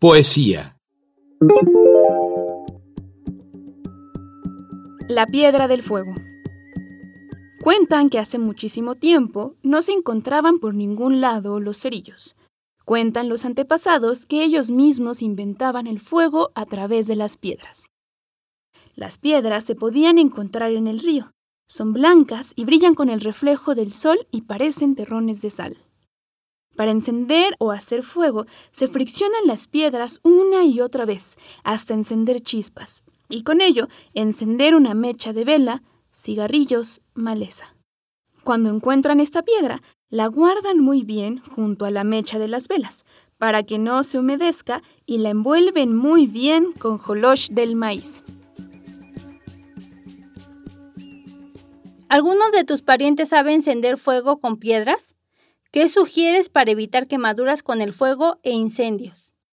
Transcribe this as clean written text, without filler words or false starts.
Poesía. La piedra del fuego. Cuentan que hace muchísimo tiempo no se encontraban por ningún lado los cerillos. Cuentan los antepasados que ellos mismos inventaban el fuego a través de las piedras. Las piedras se podían encontrar en el río. Son blancas y brillan con el reflejo del sol y parecen terrones de sal. Para encender o hacer fuego, se friccionan las piedras una y otra vez, hasta encender chispas, y con ello encender una mecha de vela, cigarrillos, maleza. Cuando encuentran esta piedra, la guardan muy bien junto a la mecha de las velas, para que no se humedezca, y la envuelven muy bien con jolosh del maíz. ¿Alguno de tus parientes sabe encender fuego con piedras? ¿Qué sugieres para evitar quemaduras con el fuego e incendios?